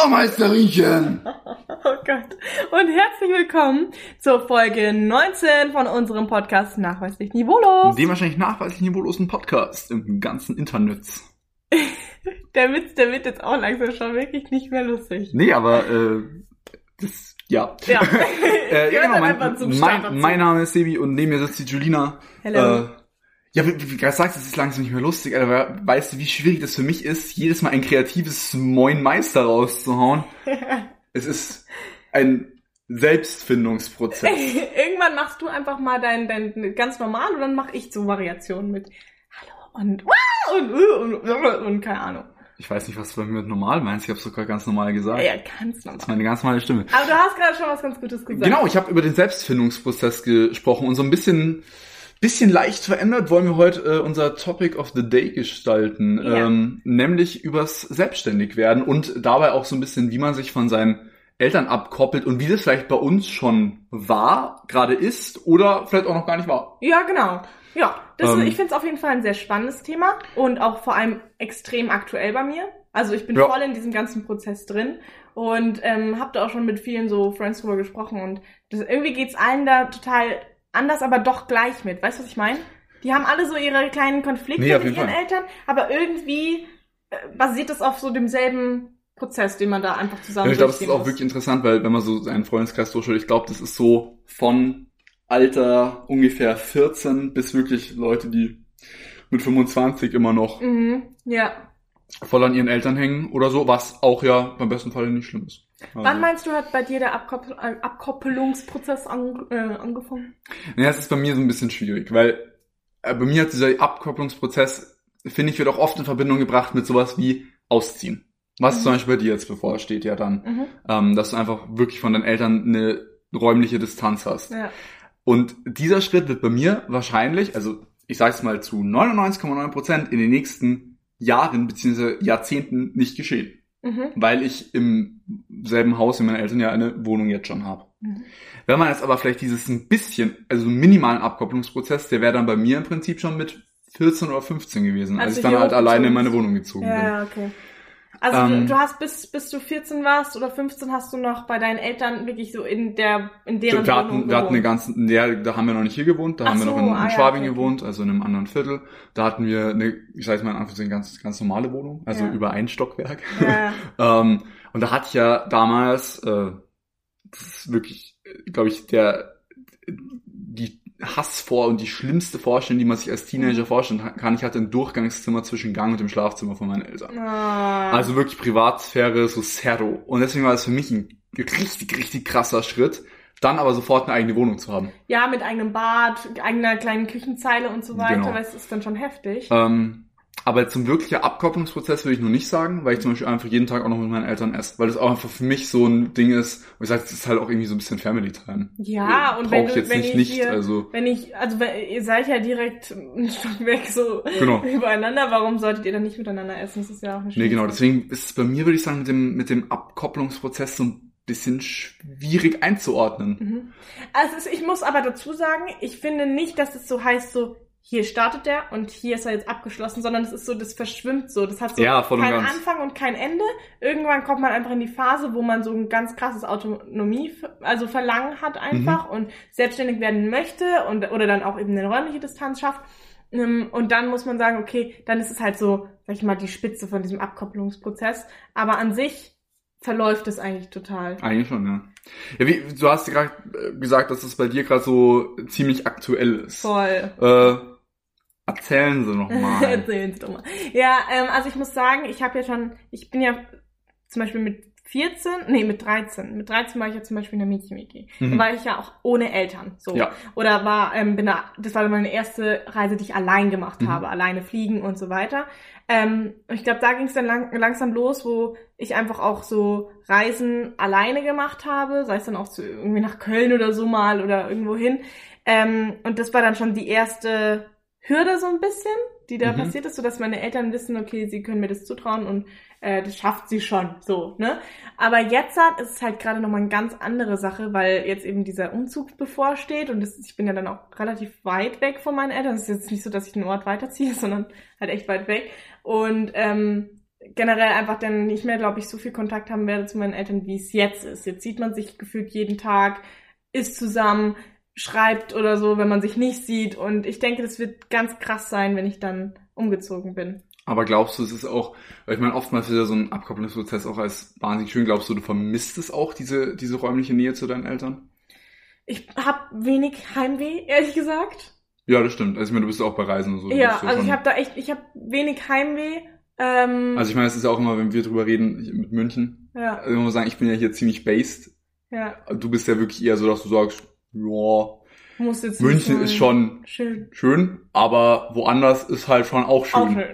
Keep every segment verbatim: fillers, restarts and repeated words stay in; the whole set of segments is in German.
Bürgermeisterinchen! Oh Gott. Und herzlich willkommen zur Folge neunzehn von unserem Podcast Nachweislich Niveaulos. Dem wahrscheinlich nachweislich niveaulosen Podcast im ganzen Internet. Der Witz, der wird jetzt auch langsam schon wirklich nicht mehr lustig. Nee, aber äh, das, ja. Ja, äh, ja genau, mein, mein, dazu. mein Name ist Sebi und neben mir sitzt die Julina. Hello. Äh, ja, wie, wie du gerade sagst, es ist langsam nicht mehr lustig, aber weißt du, wie schwierig das für mich ist, jedes Mal ein kreatives Moin Meister rauszuhauen? Es ist ein Selbstfindungsprozess. Irgendwann machst du einfach mal dein, dein ganz normal und dann mache ich so Variationen mit Hallo und und, und, und, und keine Ahnung. Ich weiß nicht, was du bei mir mit normal meinst. Ich habe sogar ganz normal gesagt. Ja, ganz normal. Das ist meine ganz normale Stimme. Aber du hast gerade schon was ganz Gutes gesagt. Genau, ich habe über den Selbstfindungsprozess gesprochen und so ein bisschen bisschen leicht verändert wollen wir heute äh, unser Topic of the Day gestalten, ja. ähm, nämlich übers Selbstständigwerden und dabei auch so ein bisschen, wie man sich von seinen Eltern abkoppelt und wie das vielleicht bei uns schon war, gerade ist oder vielleicht auch noch gar nicht war. Ja, genau. Ja, das Ähm, ist, ich finde es auf jeden Fall ein sehr spannendes Thema und auch vor allem extrem aktuell bei mir. Also ich bin Ja. voll in diesem ganzen Prozess drin und ähm, habe da auch schon mit vielen so Friends drüber gesprochen und das, irgendwie geht's allen da total anders, aber doch gleich mit. Weißt du, was ich meine? Die haben alle so ihre kleinen Konflikte Nee, auf mit jeden ihren Fall. Eltern, aber irgendwie äh, basiert das auf so demselben Prozess, den man da einfach zusammen Ja, ich glaube, es ist durchgehen auch muss. wirklich interessant, weil wenn man so seinen Freundeskreis durchschaut, ich glaube, das ist so von Alter ungefähr vierzehn bis wirklich Leute, die mit fünfundzwanzig immer noch Mhm, ja. voll an ihren Eltern hängen oder so, was auch ja beim besten Fall nicht schlimm ist. Also, Wann meinst du, hat bei dir der Abkoppel- äh, Abkoppelungsprozess an, äh, angefangen? naja, es ist bei mir so ein bisschen schwierig, weil äh, bei mir hat dieser Abkopplungsprozess, finde ich, wird auch oft in Verbindung gebracht mit sowas wie Ausziehen. Was Mhm. zum Beispiel bei dir jetzt bevorsteht ja dann, Mhm. ähm, dass du einfach wirklich von deinen Eltern eine räumliche Distanz hast. Ja. Und dieser Schritt wird bei mir wahrscheinlich, also ich sage es mal zu neunundneunzig Komma neun Prozent in den nächsten Jahren bzw. Jahrzehnten nicht geschehen. Mhm. Weil ich im selben Haus wie meine Eltern ja eine Wohnung jetzt schon habe. Mhm. Wenn man jetzt aber vielleicht dieses ein bisschen, also einen minimalen Abkopplungsprozess, der wäre dann bei mir im Prinzip schon mit vierzehn oder fünfzehn gewesen, als Als ich du dann hier halt alleine in meine hochgezogen Wohnung gezogen Ja, bin. ja, okay. Also Ähm, du, du hast bis bis du vierzehn warst oder fünfzehn hast du noch bei deinen Eltern wirklich so in der in deren wir Wohnung hatten, wir hatten eine gewohnt. ganze, ja, da haben wir noch nicht hier gewohnt, da Ach haben wir so, noch in, in ah ja, Schwabing okay, okay. gewohnt, also in einem anderen Viertel. Da hatten wir eine, ich sag jetzt mal in Anführungszeichen, ganz, ganz normale Wohnung, also Ja. über ein Stockwerk. Ja, ähm, und da hatte ich ja damals, äh, das ist wirklich, glaube ich, der, die Hassvor- und die schlimmste Vorstellung, die man sich als Teenager vorstellen kann. Ich hatte ein Durchgangszimmer zwischen Gang und dem Schlafzimmer von meinen Eltern. ah. Also wirklich Privatsphäre, so Zero. Und deswegen war es für mich ein richtig, richtig krasser Schritt, dann aber sofort eine eigene Wohnung zu haben. Ja, mit eigenem Bad, eigener kleinen Küchenzeile und so weiter, Genau. weil es ist dann schon heftig. Ähm, aber zum wirklichen Abkopplungsprozess würde ich noch nicht sagen, weil ich zum Beispiel einfach jeden Tag auch noch mit meinen Eltern esse. Weil das auch einfach für mich so ein Ding ist, wo ich sage, das ist halt auch irgendwie so ein bisschen Family Time. Ja, Äh, und brauch wenn ich du, jetzt wenn nicht, ich nicht, hier, also wenn ich, also wenn, ihr seid ja direkt ein Stockwerk so Genau. übereinander, warum solltet ihr dann nicht miteinander essen? Das ist ja auch eine nee, genau, Sache. deswegen ist es bei mir, würde ich sagen, mit dem, mit dem Abkopplungsprozess so ein bisschen schwierig einzuordnen. Mhm. Also es ist, ich muss aber dazu sagen, ich finde nicht, dass es so heißt, so hier startet der und hier ist er jetzt abgeschlossen, sondern es ist so, das verschwimmt so. Das hat so Ja, voll und keinen ganz. Anfang und kein Ende. Irgendwann kommt man einfach in die Phase, wo man so ein ganz krasses Autonomie, also Verlangen hat einfach und selbstständig werden möchte und oder dann auch eben eine räumliche Distanz schafft. Und dann muss man sagen, okay, dann ist es halt so, sag ich mal, die Spitze von diesem Abkopplungsprozess. Aber an sich verläuft es eigentlich total. Eigentlich schon, ja. Ja, wie, du hast gerade gesagt, dass es bei dir gerade so ziemlich aktuell ist. Voll. Äh, erzählen Sie noch mal. Erzählen Sie doch mal. Ja, ähm, also ich muss sagen, ich habe ja schon, ich bin ja zum Beispiel mit vierzehn, nee, mit dreizehn. Mit dreizehn war ich ja zum Beispiel in der Mädchen-W G. Mhm. Da war ich ja auch ohne Eltern, so. Ja. Oder war, ähm, bin da, das war meine erste Reise, die ich allein gemacht Mhm. habe. Alleine fliegen und so weiter. Ähm, ich glaube, da ging es dann lang, langsam los, wo ich einfach auch so Reisen alleine gemacht habe. Sei es dann auch zu, irgendwie nach Köln oder so mal oder irgendwo hin. Ähm, und das war dann schon die erste Hürde so ein bisschen, die da Mhm. passiert ist, so dass meine Eltern wissen, okay, sie können mir das zutrauen und äh, das schafft sie schon, so, ne? Aber jetzt hat, ist es halt gerade nochmal eine ganz andere Sache, weil jetzt eben dieser Umzug bevorsteht und das, ich bin ja dann auch relativ weit weg von meinen Eltern. Es ist jetzt nicht so, dass ich einen Ort weiterziehe, sondern halt echt weit weg. Und ähm, generell einfach dann nicht mehr, glaube ich, so viel Kontakt haben werde zu meinen Eltern, wie es jetzt ist. Jetzt sieht man sich gefühlt jeden Tag, isst zusammen, schreibt oder so, wenn man sich nicht sieht. Und ich denke, das wird ganz krass sein, wenn ich dann umgezogen bin. Aber glaubst du, es ist auch, weil ich meine, oftmals wird ja so ein Abkopplungsprozess auch als wahnsinnig schön. Glaubst du, du vermisst es auch, diese, diese räumliche Nähe zu deinen Eltern? Ich habe wenig Heimweh, ehrlich gesagt. Ja, das stimmt. Also ich meine, du bist auch bei Reisen und so. Ja, also ich habe da echt, ich habe wenig Heimweh. Ähm, also ich meine, es ist ja auch immer, wenn wir drüber reden, mit München. Ja. Also ich muss sagen, ich bin ja hier ziemlich based. Ja. Du bist ja wirklich eher so, dass du sagst, ja, muss jetzt München ist schon schön. schön, aber woanders ist halt schon auch schön. Auch schön.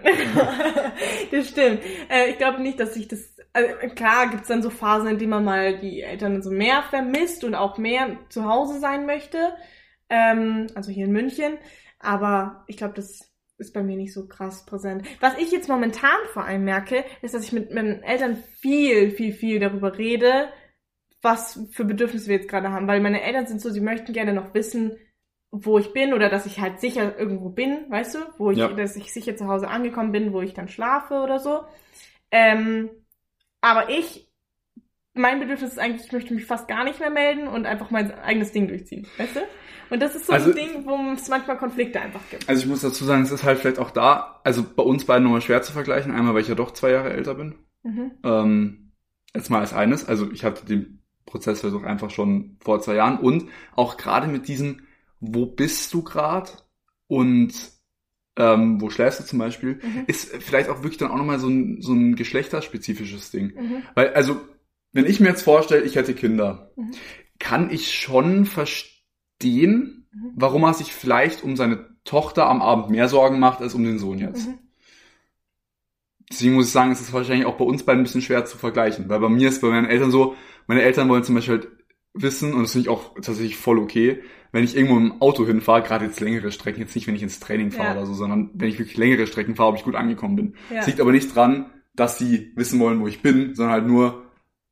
Das stimmt. Äh, ich glaube nicht, dass ich das... Also klar gibt's dann so Phasen, in denen man mal die Eltern so mehr vermisst und auch mehr zu Hause sein möchte. Ähm, also hier in München. Aber ich glaube, das ist bei mir nicht so krass präsent. Was ich jetzt momentan vor allem merke, ist, dass ich mit meinen Eltern viel, viel, viel darüber rede, was für Bedürfnisse wir jetzt gerade haben. Weil meine Eltern sind so, sie möchten gerne noch wissen, wo ich bin oder dass ich halt sicher irgendwo bin, weißt du? Wo ich, ja. dass ich sicher zu Hause angekommen bin, wo ich dann schlafe oder so. Ähm, aber ich, mein Bedürfnis ist eigentlich, ich möchte mich fast gar nicht mehr melden und einfach mein eigenes Ding durchziehen, weißt du? Und das ist so also, ein Ding, wo es manchmal Konflikte einfach gibt. Also ich muss dazu sagen, es ist halt vielleicht auch da, also bei uns beiden nochmal schwer zu vergleichen. Einmal, weil ich ja doch zwei Jahre älter bin. Mhm. Ähm, jetzt mal als eines. Also ich hatte den Prozessversuch einfach schon vor zwei Jahren. Und auch gerade mit diesem, wo bist du gerade und ähm, wo schläfst du zum Beispiel, mhm. ist vielleicht auch wirklich dann auch nochmal so ein, so ein geschlechterspezifisches Ding. Mhm. Weil, also, wenn ich mir jetzt vorstelle, ich hätte Kinder, mhm. kann ich schon verstehen, mhm. warum er sich vielleicht um seine Tochter am Abend mehr Sorgen macht, als um den Sohn jetzt. Mhm. Deswegen muss ich sagen, es ist wahrscheinlich auch bei uns beiden ein bisschen schwer zu vergleichen. Weil bei mir ist bei meinen Eltern so, meine Eltern wollen zum Beispiel halt wissen, und das finde ich auch tatsächlich voll okay, wenn ich irgendwo im Auto hinfahre, gerade jetzt längere Strecken, jetzt nicht, wenn ich ins Training fahre ja. oder so, sondern wenn ich wirklich längere Strecken fahre, ob ich gut angekommen bin. Es ja. liegt aber nicht dran, dass sie wissen wollen, wo ich bin, sondern halt nur,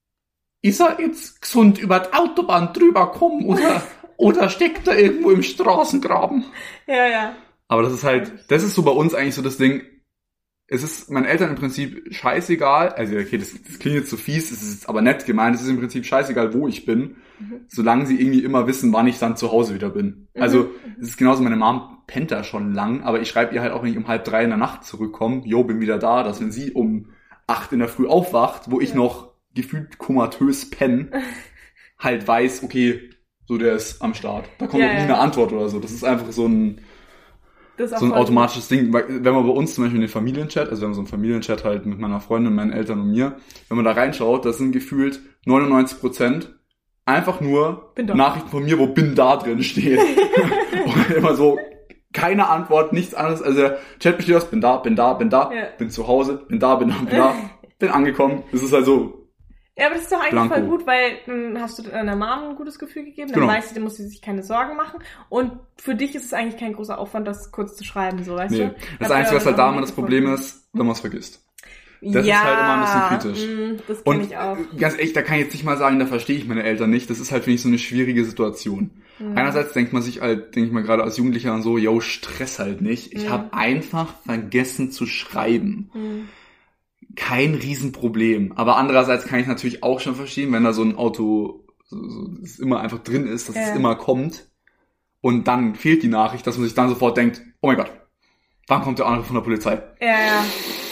ist er jetzt gesund über die Autobahn drüber kommen oder, oder steckt er irgendwo im Straßengraben? Ja, ja. Aber das ist halt, das ist so bei uns eigentlich so das Ding, es ist meinen Eltern im Prinzip scheißegal, also okay, das, das klingt jetzt so fies, es ist aber nett gemeint, es ist im Prinzip scheißegal, wo ich bin, mhm. solange sie irgendwie immer wissen, wann ich dann zu Hause wieder bin. Mhm. Also es ist genauso, meine Mom pennt da schon lang, aber ich schreibe ihr halt auch, wenn ich um halb drei in der Nacht zurückkomme, jo, bin wieder da, dass wenn sie um acht in der Früh aufwacht, wo ich ja. noch gefühlt komatös penne, halt weiß, okay, so der ist am Start. Da kommt ja, auch nie ja. eine Antwort oder so. Das ist einfach so ein so ein automatisches gut. Ding. Wenn man bei uns zum Beispiel in den Familienchat, also wir haben so einen Familienchat halt mit meiner Freundin, meinen Eltern und mir, wenn man da reinschaut, das sind gefühlt neunundneunzig Prozent einfach nur Nachrichten von mir, wo bin da drin steht. Und immer so, keine Antwort, nichts anderes. Also der Chat besteht aus, bin da, bin da, bin da, ja. bin zu Hause, bin da, bin da, bin da, bin angekommen. Das ist halt so. Ja, aber das ist doch eigentlich Blanco. voll gut, weil dann hast du deiner Mom ein gutes Gefühl gegeben, dann genau. weißt du, dann muss sie sich keine Sorgen machen und für dich ist es eigentlich kein großer Aufwand, das kurz zu schreiben, so, weißt nee. du? Das Einzige, was halt da immer das Problem ist, wenn man es vergisst. Das ja, ist halt immer ein bisschen kritisch. Mh, das kenn und ich auch. Ganz ehrlich, da kann ich jetzt nicht mal sagen, da verstehe ich meine Eltern nicht. Das ist halt, finde ich, so eine schwierige Situation. Mhm. Einerseits denkt man sich halt, denke ich mal gerade als Jugendlicher dann so, yo, Stress halt nicht. Ich mhm. habe einfach vergessen zu schreiben. Mhm. Kein Riesenproblem. Aber andererseits kann ich natürlich auch schon verstehen, wenn da so ein Auto so, so, das immer einfach drin ist, dass ja. es immer kommt und dann fehlt die Nachricht, dass man sich dann sofort denkt, oh mein Gott, wann kommt der Anruf von der Polizei? Ja, ja.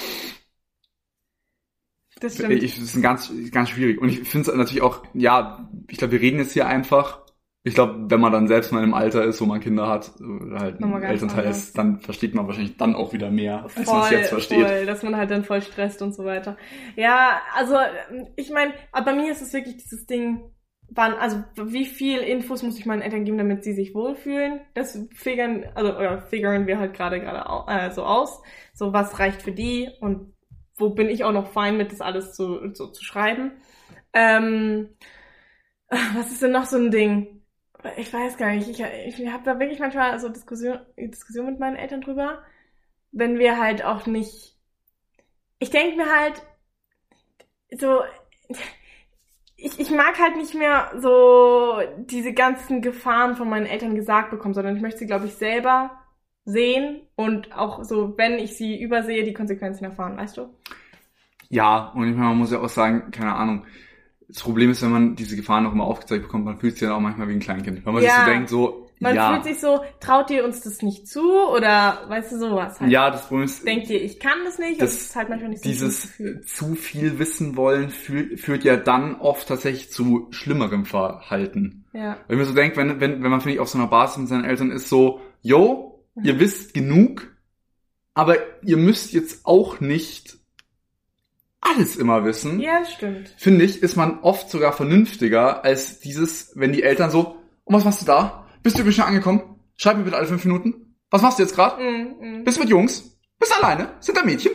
Das stimmt. Ich, das ist ein ganz, ganz schwierig. Und ich finde es natürlich auch, ja, ich glaube, wir reden jetzt hier einfach. Ich glaube, wenn man dann selbst mal im Alter ist, wo man Kinder hat, oder halt ein Elternteil anders. ist, dann versteht man wahrscheinlich dann auch wieder mehr, als man es jetzt versteht. Voll, dass man halt dann voll stresst und so weiter. Ja, also ich meine, bei mir ist es wirklich dieses Ding, wann, also wie viel Infos muss ich meinen Eltern geben, damit sie sich wohlfühlen? Das figern, also oder figuren wir halt gerade gerade äh, so aus. So was reicht für die und wo bin ich auch noch fein mit, das alles so, so zu schreiben. Ähm, was ist denn noch so ein Ding? Ich weiß gar nicht, ich, ich habe da wirklich manchmal so Diskussion, Diskussion mit meinen Eltern drüber, wenn wir halt auch nicht, ich denke mir halt, so, ich, ich mag halt nicht mehr so diese ganzen Gefahren von meinen Eltern gesagt bekommen, sondern ich möchte sie, glaube ich, selber sehen und auch so, wenn ich sie übersehe, die Konsequenzen erfahren, weißt du? Ja, und ich meine, man muss ja auch sagen, keine Ahnung, das Problem ist, wenn man diese Gefahren noch immer aufgezeigt bekommt, man fühlt sich dann auch manchmal wie ein Kleinkind. Weil man Ja. sich so denkt, so, Man ja. fühlt sich so, traut ihr uns das nicht zu? Oder, weißt du, sowas halt. Ja, das Problem ist, Denkt ihr, ich kann das nicht? das, das ist halt manchmal nicht so dieses ein Gefühl. zu viel wissen wollen fühl, führt ja dann oft tatsächlich zu schlimmerem Verhalten. Ja. Weil ich mir so denke, wenn, wenn, wenn man, finde ich, auf so einer Basis mit seinen Eltern ist, so, yo, Mhm. ihr wisst genug, aber ihr müsst jetzt auch nicht alles immer wissen. Ja, das stimmt. Finde ich, ist man oft sogar vernünftiger als dieses, wenn die Eltern so, und was machst du da? Bist du übrigens schon angekommen? Schreib mir bitte alle fünf Minuten. Was machst du jetzt gerade? Mm, mm. Bist du mit Jungs? Bist du alleine? Sind da Mädchen?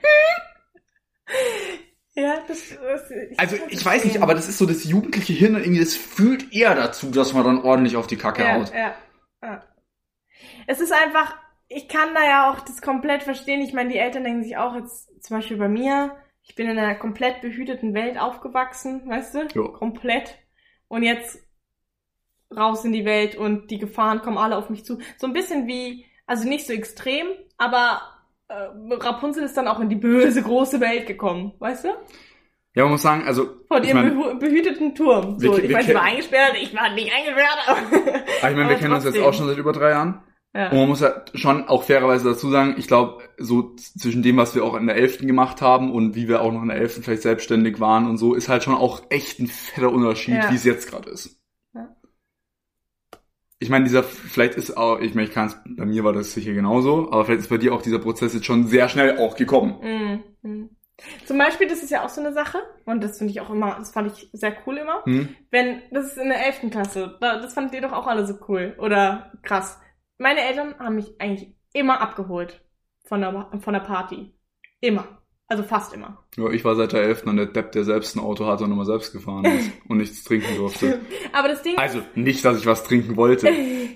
Ja, das, das ich Also kann ich das weiß nicht, sehen. aber das ist so das jugendliche Hirn und irgendwie das fühlt eher dazu, dass man dann ordentlich auf die Kacke ja, haut. ja, ja. Es ist einfach, ich kann da ja auch das komplett verstehen. Ich meine, die Eltern denken sich auch jetzt, zum Beispiel bei mir, ich bin in einer komplett behüteten Welt aufgewachsen, weißt du? Ja. Komplett. Und jetzt raus in die Welt und die Gefahren kommen alle auf mich zu. So ein bisschen wie, also nicht so extrem, aber äh, Rapunzel ist dann auch in die böse, große Welt gekommen, weißt du? Ja, man muss sagen, also Von ich ihrem mein, behu- behüteten Turm. So, wir- ich wir meine, sie war kennen- eingesperrt, ich war nicht eingesperrt. Aber, aber ich meine, wir aber kennen uns jetzt trotzdem. auch schon seit über drei Jahren. Ja. Und man muss ja schon auch fairerweise dazu sagen, ich glaube, so z- zwischen dem, was wir auch in der elften gemacht haben und wie wir auch noch in der elften vielleicht selbstständig waren und so, ist halt schon auch echt ein fetter Unterschied, Ja. wie es jetzt gerade ist. Ja. Ich meine, dieser, vielleicht ist auch, ich meine, ich kann es, bei mir war das sicher genauso, aber vielleicht ist bei dir auch dieser Prozess jetzt schon sehr schnell auch gekommen. Mm, mm. Zum Beispiel, das ist ja auch so eine Sache, und das finde ich auch immer, das fand ich sehr cool immer, Hm? wenn, das ist in der elften Klasse, da- das fandet ihr doch auch alle so cool, oder krass. Meine Eltern haben mich eigentlich immer abgeholt von der, von der Party. Immer. Also fast immer. Ja, ich war seit der elften an der Depp, der selbst ein Auto hatte und immer selbst gefahren ist und nichts trinken durfte. Aber das Ding Also, nicht, dass ich was trinken wollte.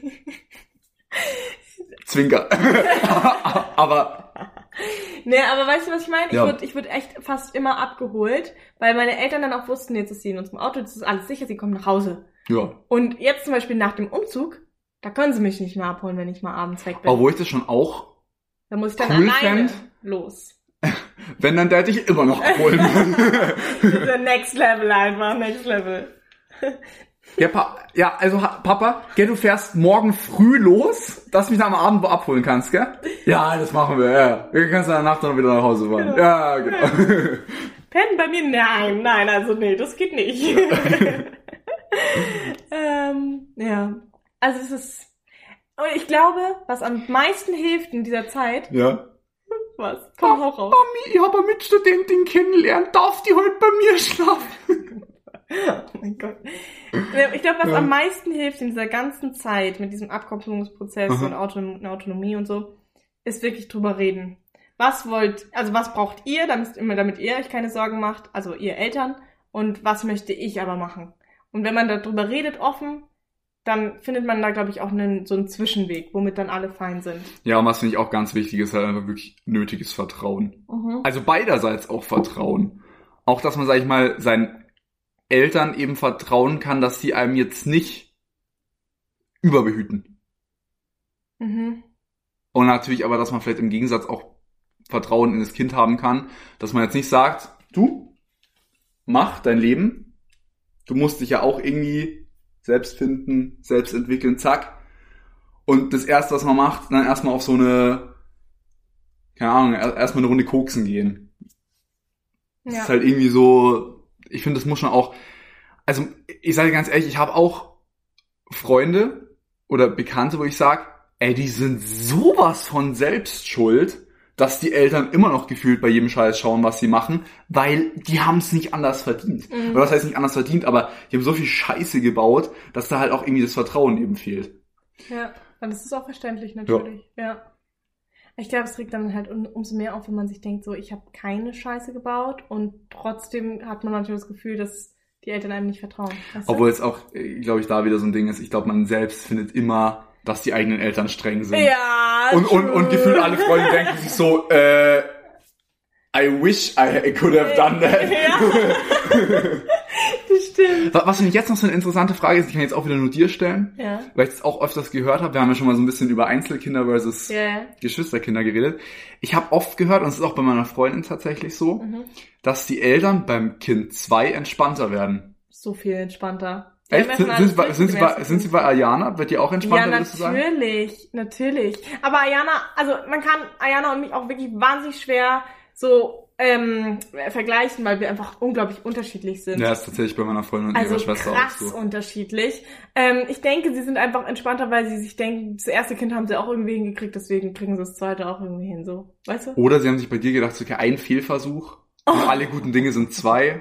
Zwinker. Aber, Nee, aber weißt du, was ich meine? Ja. Ich wurde ich wurde echt fast immer abgeholt, weil meine Eltern dann auch wussten, jetzt ist sie in unserem Auto, jetzt ist alles sicher, sie kommen nach Hause. ja. Und jetzt zum Beispiel nach dem Umzug, da können sie mich nicht mehr abholen, wenn ich mal abends weg bin. Obwohl ich das schon auch, Da muss ich dann cool alleine fänd. los. wenn, dann der dich immer noch abholen. Dieser Next Level einfach, Next Level. ja, pa ja, also ha Papa, gell, du fährst morgen früh los, dass du mich dann am Abend abholen kannst, gell? Ja, das machen wir, ja. Wir können dann Nacht dann wieder nach Hause fahren. Genau. Ja, genau. Pennen bei mir? Nein, nein, also nee, das geht nicht. ähm, ja. Also es ist, und ich glaube, was am meisten hilft in dieser Zeit, ja. was? Komm, hau raus. Mami, ich habe eine Mitstudentin kennengelernt, darf die heute bei mir schlafen? Oh mein Gott. Ich glaube, was Ja. am meisten hilft in dieser ganzen Zeit mit diesem Abkopplungsprozess Aha. und Auton Autonomie und so, ist wirklich drüber reden. Was wollt, also was braucht ihr, damit, damit ihr euch keine Sorgen macht, also ihr Eltern, und was möchte ich aber machen? Und wenn man darüber redet offen, dann findet man da, glaube ich, auch einen, so einen Zwischenweg, womit dann alle fein sind. Ja, und was finde ich auch ganz wichtig ist, halt einfach wirklich nötiges Vertrauen. Mhm. Also beiderseits auch Vertrauen. Auch, dass man, sag ich mal, seinen Eltern eben vertrauen kann, dass sie einem jetzt nicht überbehüten. Mhm. Und natürlich aber, dass man vielleicht im Gegensatz auch Vertrauen in das Kind haben kann, dass man jetzt nicht sagt, du, mach dein Leben, du musst dich ja auch irgendwie selbst finden, selbst entwickeln, zack. Und das Erste, was man macht, dann erstmal auf so eine, keine Ahnung, erstmal eine Runde koksen gehen. Das Ja. ist halt irgendwie so, ich finde, das muss schon auch, also ich sage ganz ehrlich, ich habe auch Freunde oder Bekannte, wo ich sage, ey, die sind sowas von selbst schuld, dass die Eltern immer noch gefühlt bei jedem Scheiß schauen, was sie machen, weil die haben es nicht anders verdient. Mhm. Oder das heißt nicht anders verdient, aber die haben so viel Scheiße gebaut, dass da halt auch irgendwie das Vertrauen eben fehlt. Ja, und das ist auch verständlich natürlich. Ja. Ich glaube, es regt dann halt um, umso mehr auf, wenn man sich denkt, so, ich habe keine Scheiße gebaut und trotzdem hat man natürlich das Gefühl, dass die Eltern einem nicht vertrauen. Weißt du? Obwohl es auch, glaube ich, da wieder so ein Ding ist. Ich glaube, man selbst findet immer, dass die eigenen Eltern streng sind. Ja, Und, und, true. und gefühlt alle Freunde denken sich so, äh, I wish I could have done that. Ja. Das stimmt. Stimmt. Was mich jetzt noch so eine interessante Frage ist, ich kann jetzt auch wieder nur dir stellen, Ja. weil ich es auch öfters gehört habe. Wir haben ja schon mal so ein bisschen über Einzelkinder versus Ja. Geschwisterkinder geredet. Ich habe oft gehört, und es ist auch bei meiner Freundin tatsächlich so, Mhm. dass die Eltern beim Kind zwei entspannter werden. So viel entspannter. Die Echt? haben Sind, erstmal sind, sie bei, alles sind, sie durch bei, mit sind sie bei Ayana? Wird die auch Ja, entspannter, würdest du sagen? natürlich, natürlich. Aber Ayana, also man kann Ayana und mich auch wirklich wahnsinnig schwer so ähm, vergleichen, weil wir einfach unglaublich unterschiedlich sind. Ja, ist tatsächlich bei meiner Freundin und Also ihrer Schwester krass auch so. unterschiedlich. Ähm, ich denke, sie sind einfach entspannter, weil sie sich denken, das erste Kind haben sie auch irgendwie hingekriegt, deswegen kriegen sie das zweite auch irgendwie hin, so. Weißt du? Oder sie haben sich bei dir gedacht, okay, ein Fehlversuch und alle guten Dinge sind zwei.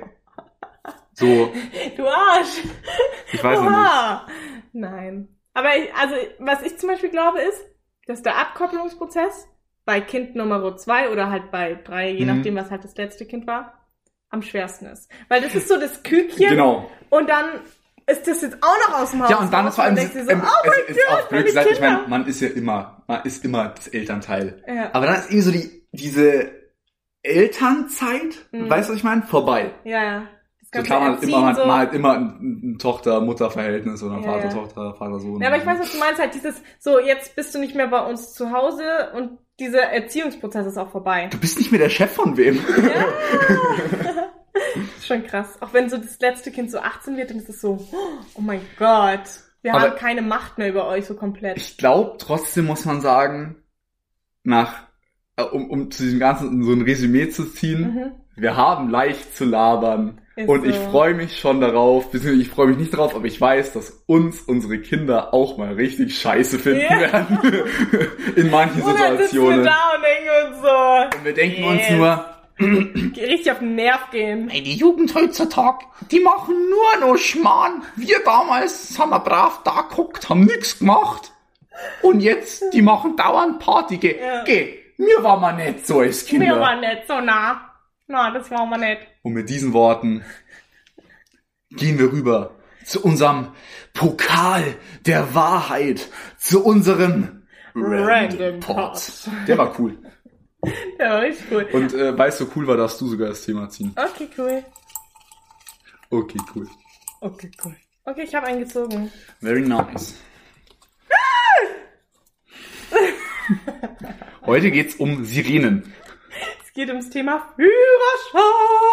So, Du Arsch! ich weiß noch nicht. Oha. Nein. Aber ich, also, was ich zum Beispiel glaube, ist, dass der Abkopplungsprozess bei Kind Nummer zwei oder halt bei drei, je Mhm. nachdem, was halt das letzte Kind war, am schwersten ist. Weil das ist so das Kükchen Genau. und dann ist das jetzt auch noch aus dem Haus. Ja, und dann raus ist vor allem, denkst du so, ähm, oh mein es ist auch Gott, blöd meine gesagt, ich Kinder. meine, man ist ja immer, man ist immer das Elternteil. Ja. Aber dann ist irgendwie so die, diese Elternzeit, Mhm. weißt du, was ich meine? Vorbei. Ja, ja. Das So ganze klar, man hat Erziehen immer, man, so. man hat immer ein, ein Tochter-Mutter-Verhältnis oder ein Ja, ja. Vater-Tochter, Vater-Sohn. Ja, aber ich weiß, was du meinst, halt dieses, so, jetzt bist du nicht mehr bei uns zu Hause und dieser Erziehungsprozess ist auch vorbei. Du bist nicht mehr der Chef von wem. Ja. Das ist schon krass. Auch wenn so das letzte Kind so achtzehn wird, dann ist es so, oh mein Gott, wir Aber haben keine Macht mehr über euch so komplett. Ich glaube, trotzdem muss man sagen, nach, äh, um, um zu diesem Ganzen so ein Resümee zu ziehen, Mhm. wir haben leicht zu labern. Ist Und so. ich freue mich schon darauf, beziehungsweise ich freue mich nicht darauf, aber ich weiß, dass uns unsere Kinder auch mal richtig scheiße finden Ja. werden. In manchen Und dann sitzen wir Situationen. da und denken uns so, Und wir denken Yes. uns nur, richtig auf den Nerv gehen. ey, die Jugend heutzutage, die machen nur noch Schmarrn. Wir damals haben wir brav da geguckt, haben nix gemacht. Und jetzt, die machen dauernd Party. Geh, Ja. geh. Mir war man nicht so als Kinder. Wir waren nicht so nah. Na, das waren wir nicht. Und mit diesen Worten gehen wir rüber zu unserem Pokal der Wahrheit, zu unserem Random Pod. Der war cool. Der war richtig cool. Und äh, weil es so cool war, darfst du sogar das Thema ziehen. Okay, cool. Okay, cool. Okay, cool. Okay, ich habe einen gezogen. Very nice. Heute geht's um Sirenen. Es geht ums Thema Führerschein.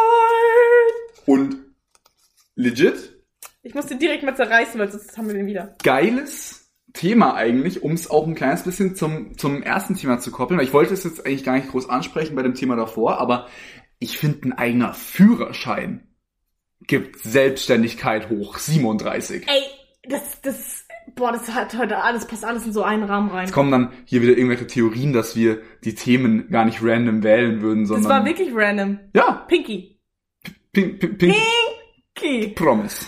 Und legit, Ich musste direkt mal zerreißen, weil sonst haben wir den wieder. geiles Thema eigentlich, um es auch ein kleines bisschen zum, zum ersten Thema zu koppeln. Weil ich wollte es jetzt eigentlich gar nicht groß ansprechen bei dem Thema davor, aber ich finde, ein eigener Führerschein gibt Selbstständigkeit hoch siebenunddreißig. Ey, das, das, boah, das hat heute alles, passt alles in so einen Rahmen rein. Es kommen dann hier wieder irgendwelche Theorien, dass wir die Themen gar nicht random wählen würden, sondern... Das war wirklich random. Ja, Pinky. pink, pink, pink, Pinky. Promise.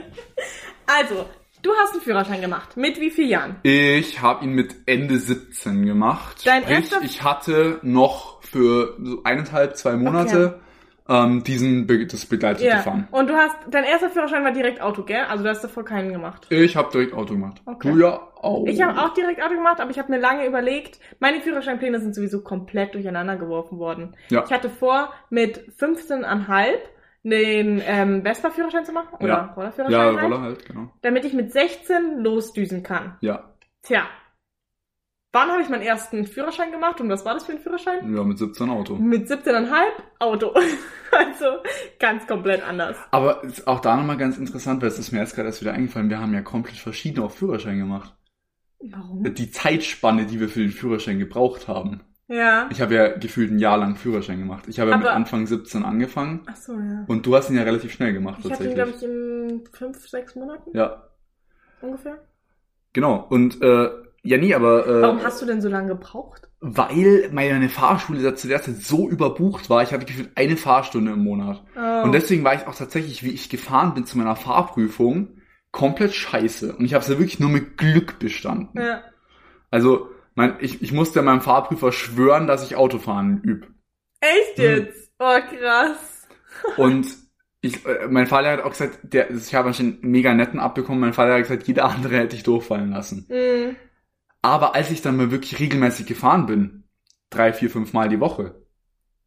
Also, du hast einen Führerschein gemacht. Mit wie vielen Jahren? Ich habe ihn mit Ende siebzehn gemacht. Dein Sprich, erster- ich hatte noch für so eineinhalb, zwei Monate ähm, diesen Be das begleitete Ja. Fahren. Und du hast, dein erster Führerschein war direkt Auto, gell? Also du hast davor keinen gemacht. Ich habe direkt Auto gemacht. Okay. Du ja auch. Ich habe auch direkt Auto gemacht, aber ich habe mir lange überlegt, meine Führerscheinpläne sind sowieso komplett durcheinander geworfen worden. Ja. Ich hatte vor, mit fünfzehn Komma fünf den ähm, Vespa-Führerschein zu machen. Oder Ja. Rollerführerschein Ja, halt, Roller halt, genau. damit ich mit sechzehn losdüsen kann. Ja. Tja. Wann habe ich meinen ersten Führerschein gemacht und was war das für ein Führerschein? Ja, mit siebzehn Auto. Mit siebzehn Komma fünf Auto. Also ganz komplett anders. Aber ist auch da nochmal ganz interessant, weil es ist mir jetzt gerade erst wieder eingefallen, wir haben ja komplett verschiedene auf Führerschein gemacht. Warum? Die Zeitspanne, die wir für den Führerschein gebraucht haben. Ja. Ich habe ja gefühlt ein Jahr lang Führerschein gemacht. Ich habe ja mit Aber- Anfang siebzehn angefangen Ach so, ja. und du hast ihn ja relativ schnell gemacht Ich hatte ihn, tatsächlich. glaube ich, in fünf, sechs Monaten Ja, ungefähr. genau. Und äh, ja, nee, aber äh, Warum hast du denn so lange gebraucht? weil meine Fahrschule da zu der Zeit so überbucht war, ich hatte gefühlt eine Fahrstunde im Monat. Oh. Und deswegen war ich auch tatsächlich, wie ich gefahren bin zu meiner Fahrprüfung, komplett scheiße. Und ich habe es ja wirklich nur mit Glück bestanden. Ja. Also, mein, ich, ich musste meinem Fahrprüfer schwören, dass ich Autofahren übe. Echt jetzt? Oh, krass. Und ich, äh, mein Vater hat auch gesagt, der, ich habe schon einen mega netten abbekommen, mein Vater hat gesagt, jeder andere hätte ich durchfallen lassen. Mhm. Aber als ich dann mal wirklich regelmäßig gefahren bin, drei, vier, fünf Mal die Woche,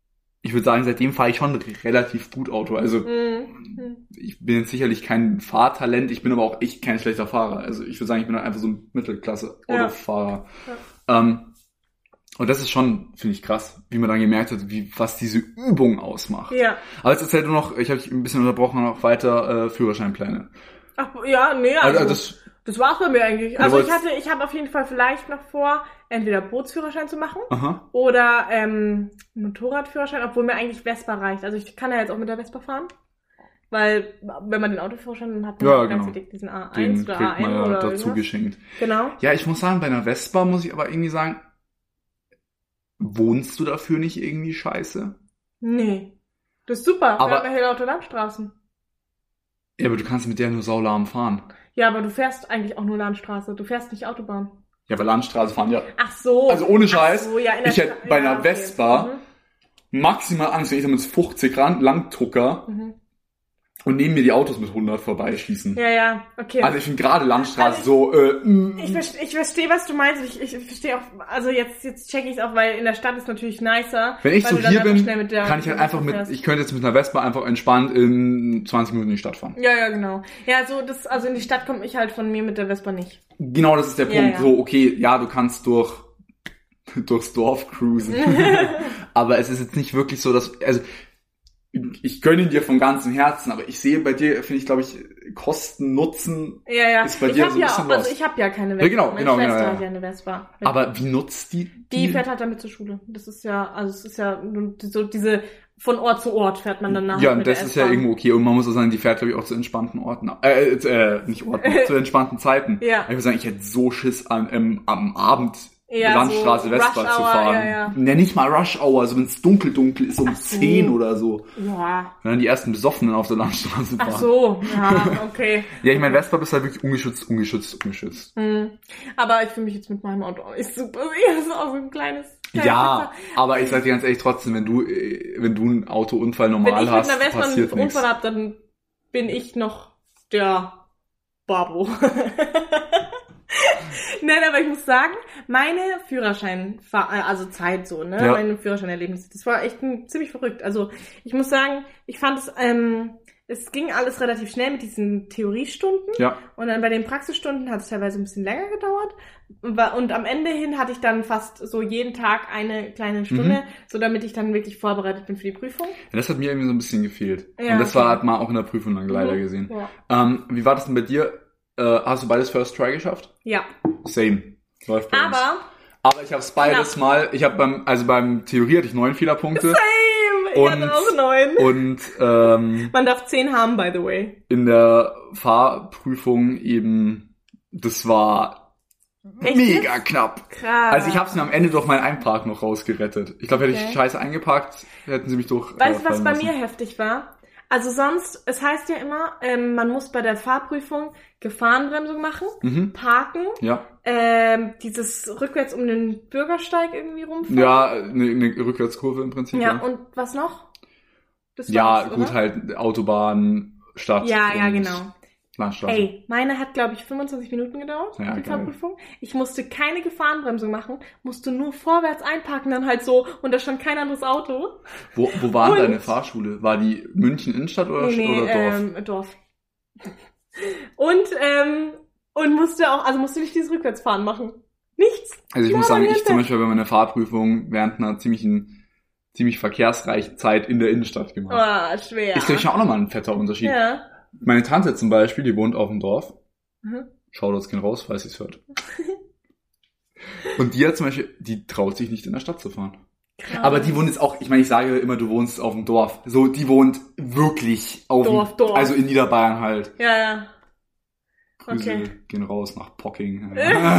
ich würde sagen, seitdem fahre ich schon relativ gut Auto. Also Mhm. ich bin jetzt sicherlich kein Fahrtalent, ich bin aber auch echt kein schlechter Fahrer. Also ich würde sagen, ich bin halt einfach so ein Mittelklasse-Autofahrer. Ja. Ja. Ähm, und das ist schon, finde ich, krass, wie man dann gemerkt hat, wie was diese Übung ausmacht. Ja. Aber jetzt erzähl du noch, ich habe dich ein bisschen unterbrochen, noch weiter äh, Führerscheinpläne. Ach, ja, nee, also, Also, das, das war's bei mir eigentlich. Du Also ich wolltest- hatte, ich habe auf jeden Fall vielleicht noch vor, entweder Bootsführerschein zu machen aha. oder ähm, Motorradführerschein, obwohl mir eigentlich Vespa reicht. Also ich kann ja jetzt auch mit der Vespa fahren. Weil, wenn man den Autoführerschein dann hat, man Ja, auch genau. gleichzeitig diesen A eins Den oder kriegt man A N ja oder dazu irgendwas. geschenkt. Genau. Ja, ich muss sagen, bei einer Vespa muss ich aber irgendwie sagen, wohnst du dafür nicht irgendwie scheiße? Nee. Das ist super. Aber- Wir haben ja hier lauter Landstraßen. Ja, aber du kannst mit der nur saulahm fahren. Ja, aber du fährst eigentlich auch nur Landstraße. Du fährst nicht Autobahn. Ja, weil Landstraße fahren ja. Ach so. Also ohne Scheiß, Ach so, ja, in der ich hätte Sta- bei ja, einer okay. Vespa maximal Angst, wenn ich da mit fünfzig ran Langdrucker Mhm. Mhm. und neben mir die Autos mit hundert vorbeischießen. Ja, ja, okay. Also ich finde gerade Landstraße Also so, äh, mm, Ich verstehe, ich verstehe, was du meinst. Ich, ich verstehe auch, also jetzt, jetzt check ich es auch, weil in der Stadt ist natürlich nicer. wenn ich weil so du dann hier einfach bin, schnell mit der- kann ich halt einfach mit, fährst. ich könnte jetzt mit einer Vespa einfach entspannt in zwanzig Minuten in die Stadt fahren. Ja, ja, genau. Ja, so das, also in die Stadt komme ich halt von mir mit der Vespa nicht. Genau, das ist der Ja, Punkt. ja. So, okay, ja, du kannst durch durchs Dorf cruisen. Aber es ist jetzt nicht wirklich so, dass, also ich gönne ihn dir von ganzem Herzen, aber ich sehe bei dir, finde ich, glaube ich, Kosten, Nutzen. Ja, ja. Ist bei ich dir hab so ein ja bisschen auch, also lost. ich habe ja keine Vespa. Ja, genau, Meine genau, Schwester ja, ja. hat ja eine Vespa. Aber wie nutzt die? Die fährt halt damit zur Schule. Das ist ja, also es ist ja nur so diese, von Ort zu Ort fährt man dann nachher Ja, und mit das der ist ja S-Bahn. irgendwo okay. Und man muss auch sagen, die fährt, glaube ich, auch zu entspannten Orten. Äh, äh nicht Orten, zu entspannten Zeiten. Ja. Ich würde sagen, ich hätte so Schiss an, ähm, am Abend Ja, Landstraße so Vespa Rush zu Hour, fahren. ja, ja. Ne, nicht mal Rush Hour, also wenn es dunkel dunkel ist, um Ach so. zehn oder so. Ja. Wenn dann die ersten Besoffenen auf der Landstraße fahren. Ach so, ja, okay. Ja, ich meine, Vespa bist halt wirklich ungeschützt, ungeschützt, ungeschützt. Hm. Aber ich fühle mich jetzt mit meinem Auto auch nicht super sicher. Das ist auch so ein kleines... kleines Ja, Pizza. aber ich sag dir ganz ehrlich, trotzdem, wenn du, äh, wenn du einen Autounfall normal Wenn ich mit hast, einer Vespa passiert einen nichts. Unfall habe, dann bin ich noch der Babo. Nein, aber ich muss sagen, meine Führerschein, also Zeit so, ne, Ja. meine Führerscheinerlebnisse, das war echt ein, ziemlich verrückt. Also ich muss sagen, ich fand es, ähm, es ging alles relativ schnell mit diesen Theoriestunden. Ja, Und dann bei den Praxisstunden hat es teilweise ein bisschen länger gedauert. Und wa- Und am Ende hin hatte ich dann fast so jeden Tag eine kleine Stunde, Mhm. so damit ich dann wirklich vorbereitet bin für die Prüfung. das hat mir irgendwie so ein bisschen gefehlt. Ja, Und das okay. war hat man auch in der Prüfung dann leider Mhm. gesehen. Ja. Ähm, wie war das denn bei dir? Äh, hast du beides First Try geschafft? Ja. Same. Läuft bei uns. Aber, Aber ich habe es beides mal, ich habe beim, also beim Theorie hatte ich neun Fehlerpunkte. same, ich Und- hatte auch neun. Und ähm, Man darf zehn haben, by the way. in der Fahrprüfung eben, das war Echt mega jetzt? knapp. Krass. Also ich habe es mir am Ende durch meinen Einpark noch rausgerettet. Ich glaube, hätte Okay. ich Scheiße eingepackt, hätten sie mich durch. Weißt du, äh, was fallen bei lassen. mir heftig war? Also sonst, es heißt ja immer, ähm, man muss bei der Fahrprüfung Gefahrenbremsung machen, Mhm. parken, Ja, ähm, dieses rückwärts um den Bürgersteig irgendwie rumfahren. ja, eine, eine Rückwärtskurve im Prinzip. Ja, Ja, und was noch? Das ja war's, gut, oder? halt Autobahn, Stadt. Ja, ja, und genau. Landstraße. Ey, meine hat, glaube ich, fünfundzwanzig Minuten gedauert, Ja, die geil. Fahrprüfung. Ich musste keine Gefahrenbremsung machen, musste nur vorwärts einparken, dann halt so, und da stand kein anderes Auto. Wo, wo war Und- deine Fahrschule? War die München Innenstadt oder, Nee, nee, oder Dorf? ähm, Dorf. Und, ähm, und musste auch, also musste nicht dieses Rückwärtsfahren machen. Nichts. Also ich Ja, muss sagen, aber ich zum Beispiel habe meine Fahrprüfung während einer ziemlichen, ziemlich verkehrsreichen Zeit in der Innenstadt gemacht. Ah, schwer. Ist glaube ich auch nochmal ein fetter Unterschied. Ja. Meine Tante zum Beispiel, die wohnt auf dem Dorf. Mhm. Shoutouts gehen raus, falls sie es hört. Und die hat zum Beispiel, die traut sich nicht in der Stadt zu fahren. Krass. Aber die wohnt jetzt auch, ich meine, ich sage immer, du wohnst auf dem Dorf. So, die wohnt wirklich auf Dorf, dem, Dorf. also in Niederbayern halt. Ja, ja. Grüße Okay. gehen raus nach Pocking.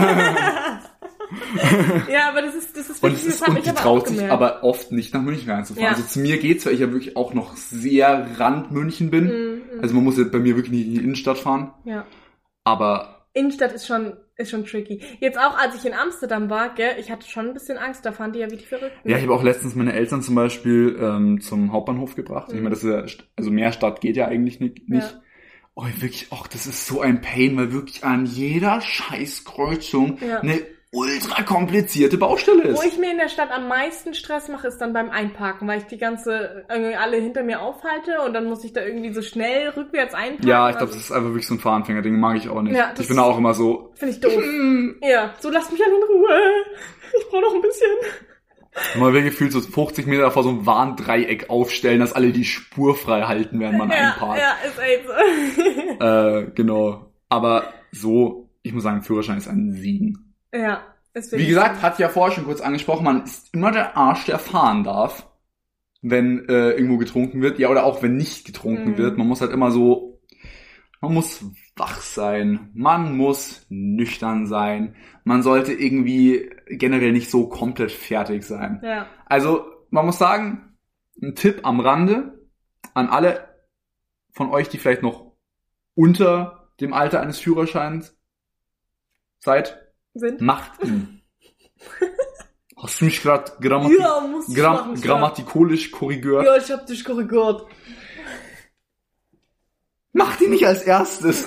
Ja, aber das ist, das ist Und, wirklich, es ist, das hab und ich die aber auch traut sich gemerkt. aber oft nicht nach München reinzufahren. Ja. Also zu mir geht's, weil ich ja wirklich auch noch sehr Rand München bin. Mhm, mhm. Also man muss ja bei mir wirklich nicht in die Innenstadt fahren. Ja. Aber Innenstadt ist schon, ist schon tricky. Jetzt auch, als ich in Amsterdam war, gell, ich hatte schon ein bisschen Angst, da fahren die ja wie die Verrückten. ja, ich habe auch letztens meine Eltern zum Beispiel ähm, zum Hauptbahnhof gebracht. Mhm. Ich meine, das ist ja, st- also mehr Stadt geht ja eigentlich nicht. nicht. Ja. Oh, wirklich, ach, das ist so ein Pain, weil wirklich an jeder Scheißkreuzung Ja. eine ultra komplizierte Baustelle ist. Wo ich mir in der Stadt am meisten Stress mache, ist dann beim Einparken, weil ich die ganze, irgendwie alle hinter mir aufhalte und dann muss ich da irgendwie so schnell rückwärts einparken. Ja, ich glaube, das ist einfach wirklich so ein Fahranfänger-Ding, mag ich auch nicht. Ja, ich bin da auch immer so... Finde ich doof. Ja, so lasst mich alle in Ruhe. Ich brauche noch ein bisschen. Man will gefühlt so fünfzig Meter vor so einem Warndreieck aufstellen, dass alle die Spur frei halten, während man ja, einparkt. Ja, ist echt so. äh, genau. Aber so, ich muss sagen, Führerschein ist ein Segen. Ja, ist Wie gesagt, hat ja vorher schon kurz angesprochen, man ist immer der Arsch, der fahren darf, wenn äh, irgendwo getrunken wird. Ja, oder auch wenn nicht getrunken mhm. wird. Man muss halt immer so, man muss wach sein, man muss nüchtern sein, man sollte irgendwie generell nicht so komplett fertig sein. Ja. Also, man muss sagen, ein Tipp am Rande an alle von euch, die vielleicht noch unter dem Alter eines Führerscheins seid, Sind? macht ihn. Hast du mich gerade grammati- ja, muss ich gram- machen, grammatikalisch korrigiert? Ja, ich hab dich korrigiert. Macht ihn nicht als erstes.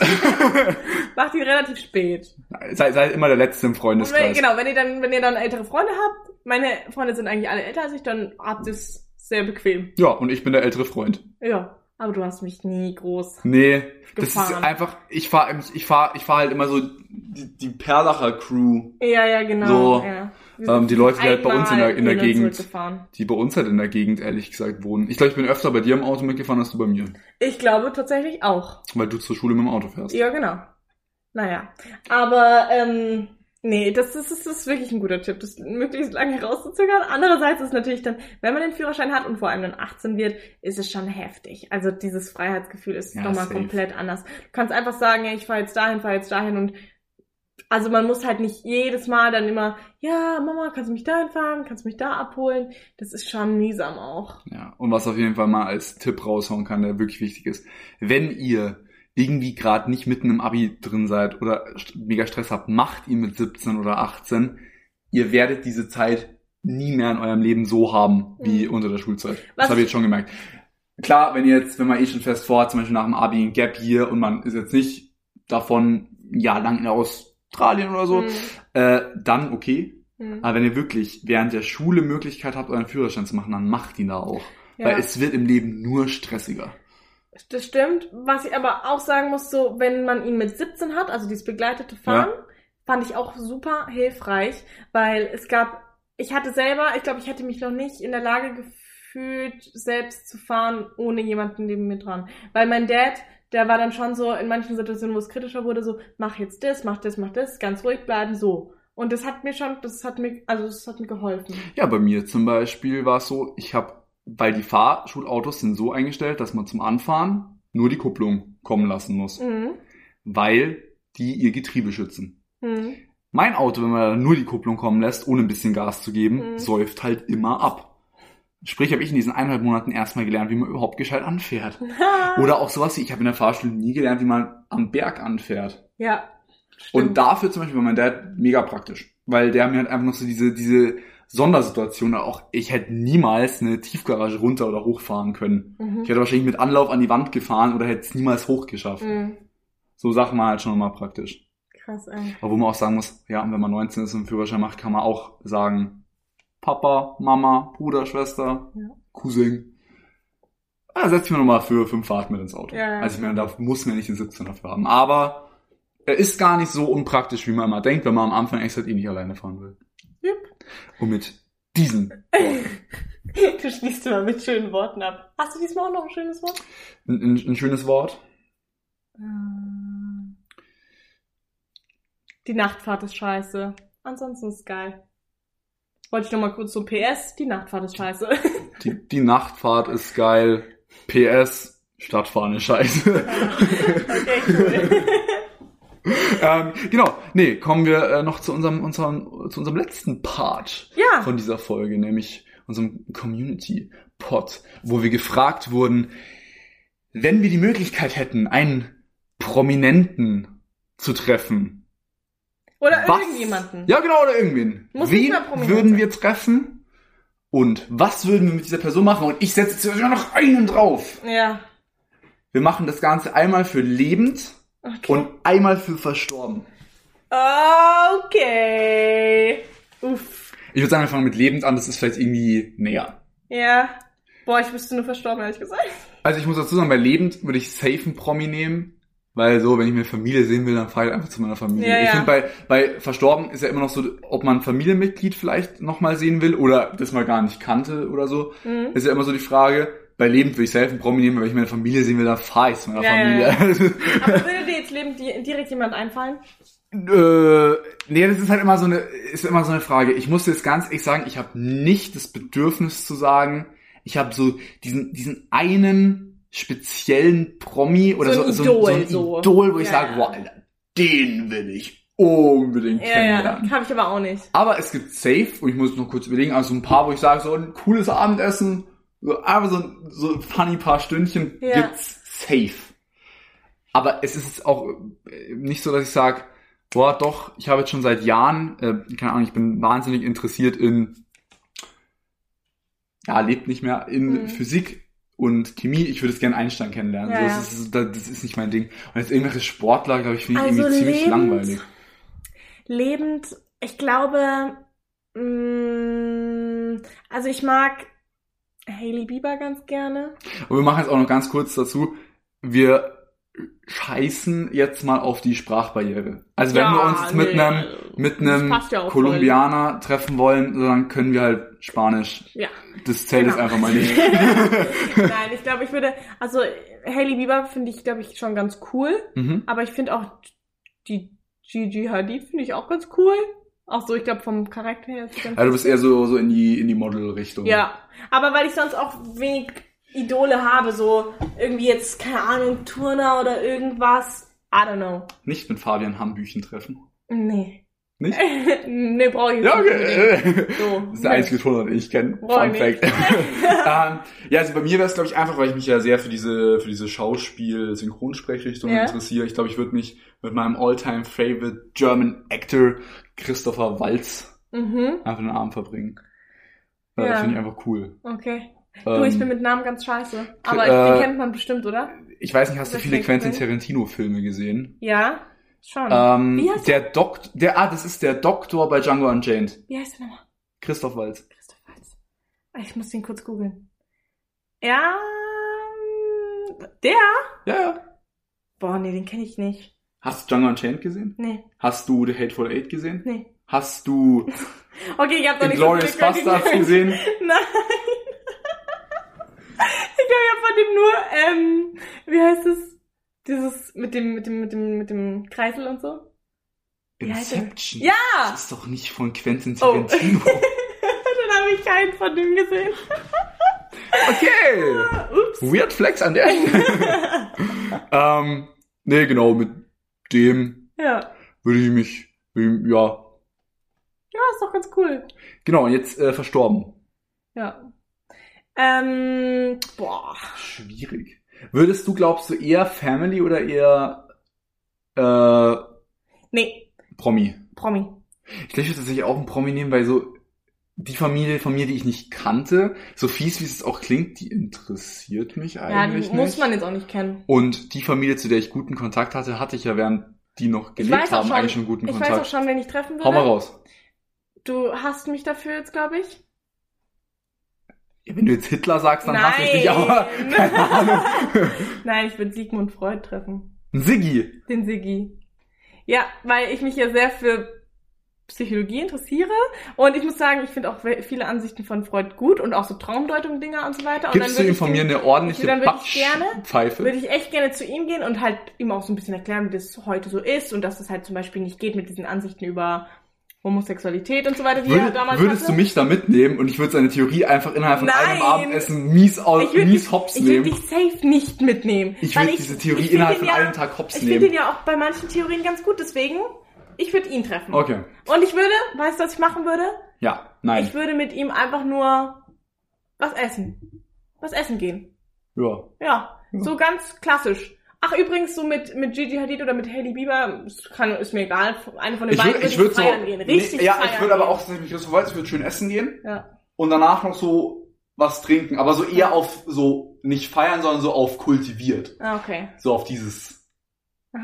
Macht ihn relativ spät. Seid, seid immer der Letzte im Und wenn, Freundeskreis. genau, wenn ihr dann, wenn ihr dann ältere Freunde habt, meine Freunde sind eigentlich alle älter als ich, dann habt ihr es sehr bequem. Ja, und ich bin der ältere Freund. Ja, aber du hast mich nie groß Nee, das gefahren. ist einfach, ich fahr, ich fahr, ich fahr halt immer so die, die Perlacher Crew. Ja, ja, genau. So, ja. Ähm, die Leute, die halt bei uns in der, in der Gegend, gefahren. die bei uns halt in der Gegend, ehrlich gesagt, wohnen. Ich glaube, ich bin öfter bei dir im Auto mitgefahren, als du bei mir. Ich glaube tatsächlich auch. Weil du zur Schule mit dem Auto fährst. Ja, genau. Naja, aber ähm, nee, das ist, das ist wirklich ein guter Tipp, das möglichst lange rauszuzögern. Andererseits ist natürlich dann, wenn man den Führerschein hat und vor allem dann achtzehn wird, ist es schon heftig. Also dieses Freiheitsgefühl ist Ja, nochmal safe. komplett anders. Du kannst einfach sagen, ja, ich fahre jetzt dahin, fahre jetzt dahin und also man muss halt nicht jedes Mal dann immer, ja, Mama, kannst du mich dahin fahren, kannst du mich da abholen? Das ist schon mühsam auch. Ja, und was auf jeden Fall mal als Tipp raushauen kann, der wirklich wichtig ist. Wenn ihr irgendwie gerade nicht mitten im Abi drin seid oder st- mega Stress habt, macht ihn mit siebzehn oder achtzehn. Ihr werdet diese Zeit nie mehr in eurem Leben so haben wie Mhm. unter der Schulzeit. Was Das habe ich jetzt schon gemerkt. Klar, wenn ihr jetzt, wenn man eh schon fest vorhat, zum Beispiel nach dem Abi ein Gap Year und man ist jetzt nicht davon ein Jahr lang in Australien oder so, Mhm. äh, dann okay. Mhm. Aber wenn ihr wirklich während der Schule Möglichkeit habt, euren Führerschein zu machen, dann macht ihn da auch. Ja. Weil es wird im Leben nur stressiger. Das stimmt. Was ich aber auch sagen muss, so, wenn man ihn mit siebzehn hat, also dieses begleitete Fahren, Ja. fand ich auch super hilfreich, weil es gab, ich hatte selber, ich glaube, ich hätte mich noch nicht in der Lage gefühlt, selbst zu fahren, ohne jemanden neben mir dran. Weil mein Dad, der war dann schon so in manchen Situationen, wo es kritischer wurde, so, mach jetzt das, mach das, mach das, ganz ruhig bleiben, so. Und das hat mir schon, das hat mir, also das hat mir geholfen. Ja, bei mir zum Beispiel war es so, ich habe, weil die Fahrschulautos sind so eingestellt, dass man zum Anfahren nur die Kupplung kommen lassen muss. Mhm. Weil die ihr Getriebe schützen. Mhm. Mein Auto, wenn man da nur die Kupplung kommen lässt, ohne ein bisschen Gas zu geben, Mhm. säuft halt immer ab. Sprich, habe ich in diesen eineinhalb Monaten erstmal gelernt, wie man überhaupt gescheit anfährt. Oder auch sowas wie, ich habe in der Fahrschule nie gelernt, wie man am Berg anfährt. Ja. Und Stimmt. dafür zum Beispiel war mein Dad mega praktisch. Weil der mir halt einfach noch so diese, diese Sondersituation, auch ich hätte niemals eine Tiefgarage runter oder hochfahren können. Mhm. Ich hätte wahrscheinlich mit Anlauf an die Wand gefahren oder hätte es niemals hochgeschafft. Mhm. So Sachen waren halt schon mal praktisch. Krass, ey. Aber wo man auch sagen muss, ja, wenn man neunzehn ist und einen Führerschein macht, kann man auch sagen, Papa, Mama, Bruder, Schwester, Ja. Cousin. Ah, setz mich nochmal für fünf Fahrten mit ins Auto. Ja, ja. Also ich meine, da muss man nicht den siebzehn dafür haben. Aber er ist gar nicht so unpraktisch, wie man immer denkt, wenn man am Anfang echt halt eh nicht alleine fahren will. Jupp. Und mit diesen Worten, Du schließt immer mit schönen Worten ab. Hast du diesmal auch noch ein schönes Wort? ein, ein, ein schönes Wort. Die Nachtfahrt ist scheiße. Ansonsten ist geil. Wollte ich noch mal kurz so P S, die Nachtfahrt ist scheiße. Die, die Nachtfahrt ist geil. P S, Stadtfahren ist scheiße. Okay, cool. ähm, genau, nee, kommen wir äh, noch zu unserem, unserem, zu unserem letzten Part Ja. von dieser Folge, nämlich unserem Community-Pod, wo wir gefragt wurden, wenn wir die Möglichkeit hätten, einen Prominenten zu treffen. Oder was, irgendjemanden. Ja, genau, oder irgendwen. Muss nicht Wen mal prominent würden sein. wir treffen und was würden wir mit dieser Person machen? Und ich setze sogar noch einen drauf. Ja. Wir machen das Ganze einmal für lebend Okay. und einmal für verstorben. Okay. Uff. Ich würde sagen, wir fangen mit lebend an, das ist vielleicht irgendwie näher. Ja. Boah, ich wüsste nur verstorben, ehrlich gesagt. Also ich muss dazu sagen, bei lebend würde ich safe einen Promi nehmen. Weil so, wenn ich meine Familie sehen will, dann fahre ich einfach zu meiner Familie. Ja, ich ja. finde, bei, bei Verstorben ist ja immer noch so, ob man ein Familienmitglied vielleicht nochmal sehen will oder das mal gar nicht kannte oder so. Mhm. Ist ja immer so die Frage. Bei lebend würde ich safe einen Promi nehmen, weil ich meine Familie sehen will, dann fahre ich zu meiner ja, Familie. Ja, ja. Aber würde dir jetzt lebend direkt jemand einfallen? Äh, nee, das ist halt immer so eine, ist immer so eine Frage. Ich muss jetzt ganz ehrlich sagen, ich habe nicht das Bedürfnis zu sagen, ich habe so diesen, diesen einen speziellen Promi oder so, so, so, ein Idol, so ein so. Idol, wo ich ja, sage, ja. boah, Alter, den will ich unbedingt ja, kennenlernen. Ja, habe ich aber auch nicht. Aber es gibt safe, und ich muss noch kurz überlegen, also ein paar, wo ich sage, so ein cooles Abendessen, so einfach so, so ein funny paar Stündchen ja. gibt's safe. Aber es ist auch nicht so, dass ich sage, boah, doch, ich habe jetzt schon seit Jahren, äh, keine Ahnung, ich bin wahnsinnig interessiert in, ja, lebt nicht mehr, in mhm. Physik und Chemie. Ich würde es gerne Einstein kennenlernen. Ja, so, ja. das, ist, das ist nicht mein Ding. Und jetzt irgendwelche Sportler, glaube ich, finde ich also irgendwie ziemlich lebend, langweilig. Lebend, ich glaube, mh, also ich mag Hailey Bieber ganz gerne. Und wir machen jetzt auch noch ganz kurz dazu, wir scheißen jetzt mal auf die Sprachbarriere. Also wenn ja, wir uns jetzt mit nee, einem mit einem ja Kolumbianer voll. treffen wollen, dann können wir halt Spanisch. Ja. Das zählt genau. jetzt einfach mal nicht. Nein, ich glaube, ich würde, also Hailey Bieber finde ich, glaube ich, schon ganz cool. Mhm. Aber ich finde auch die Gigi Hadid finde ich auch ganz cool. Auch so, ich glaube, vom Charakter her ist sie ganz Also du bist eher so, so in die, in die Model-Richtung. Ja. Aber weil ich sonst auch wenig Idole habe, so irgendwie jetzt, keine Ahnung, Turner oder irgendwas. I don't know. Nicht mit Fabian Hambüchen treffen? Nee. Nicht? Nee, brauche ich nicht. Ja, okay. So. Das ist der einzige Turner, den ich kenne. Fun Fact. ähm, ja, also bei mir wäre es, glaube ich, einfach, weil ich mich ja sehr für diese für diese Schauspiel-Synchronsprechrichtung ja. interessiere. Ich glaube, ich würde mich mit meinem All-Time-Favorite German Actor Christopher Waltz mhm. einfach einen Abend verbringen. Ja, ja. Das finde ich einfach cool. Okay. Du, ich bin mit Namen ganz scheiße. Aber äh, den kennt man bestimmt, oder? Ich weiß nicht, hast du viele Quentin Tarantino-Filme gesehen? Ja, schon. Ähm, Wie heißt der? Der Doktor, der, ah, das ist der Doktor bei Django Unchained. Wie heißt der nochmal? Christoph Waltz. Christoph Waltz. Ich muss den kurz googeln. Ja, der? Ja, ja. Boah, nee, den kenne ich nicht. Hast du Django Unchained gesehen? Nee. Hast du The Hateful Eight gesehen? Nee. Hast du okay, ich hab doch nicht Inglourious so Bastards gesehen? Nein. Ich glaube, ich hab von dem nur, ähm, wie heißt es? Dieses mit dem, mit dem, mit dem, mit dem Kreisel und so? Wie Inception? Ja! Das ist doch nicht von Quentin Tarantino. Oh. Dann habe ich keinen von dem gesehen. Okay. Ups. Weird Flex an der Stelle. ähm, nee, genau, mit dem ja. würde ich mich, ja. Ja, ist doch ganz cool. Genau, und jetzt äh, verstorben. Ja. Ähm, boah. Schwierig. Würdest du, glaubst du, eher Family oder eher äh, nee. Promi? Promi. Ich glaube, ich würde tatsächlich auch einen Promi nehmen, weil so die Familie von mir, die ich nicht kannte, so fies wie es auch klingt, die interessiert mich eigentlich ja, die nicht. Muss man jetzt auch nicht kennen. Und die Familie, zu der ich guten Kontakt hatte, hatte ich ja, während die noch gelebt haben, schon, eigentlich schon guten ich Kontakt. Ich weiß auch schon, wen ich treffen würde. Hau mal raus. Du hasst mich dafür jetzt, glaube ich. Ja, wenn du jetzt Hitler sagst, dann Nein. hasse ich dich, aber keine Ahnung. Nein, ich würde Sigmund Freud treffen. Ein Siggi? Den Siggi. Ja, weil ich mich ja sehr für Psychologie interessiere und ich muss sagen, ich finde auch viele Ansichten von Freud gut und auch so Traumdeutung-Dinger und so weiter. Gibst und du ihm von mir eine ordentliche Batschpfeife? Würde ich echt gerne zu ihm gehen und halt ihm auch so ein bisschen erklären, wie das heute so ist und dass das halt zum Beispiel nicht geht mit diesen Ansichten über Homosexualität und so weiter, wie Würde, er damals Würdest hatte. du mich da mitnehmen und ich würde seine Theorie einfach innerhalb von Nein. einem Abendessen mies, aus, mies hops ich nehmen? Ich würde dich safe nicht mitnehmen. Ich würde diese Theorie ich innerhalb von ja, einem Tag hops ich nehmen. Ich finde den ja auch bei manchen Theorien ganz gut, deswegen, ich würde ihn treffen. Okay. Und ich würde, weißt du, was ich machen würde? Ja, nein. Ich würde mit ihm einfach nur was essen. Was essen gehen. Ja. Ja, ja. So ganz klassisch. Ach, übrigens, so mit, mit Gigi Hadid oder mit Hailey Bieber, kann, ist mir egal, eine von den ich beiden würde würd ich feiern so, gehen. Richtig nee, Ja, feiern ich würde aber gehen. auch, ich so weit, ich würde schön essen gehen. Ja. Und danach noch so was trinken. Aber so eher auf, so, nicht feiern, sondern so auf kultiviert. Ah, okay. So auf dieses, aha.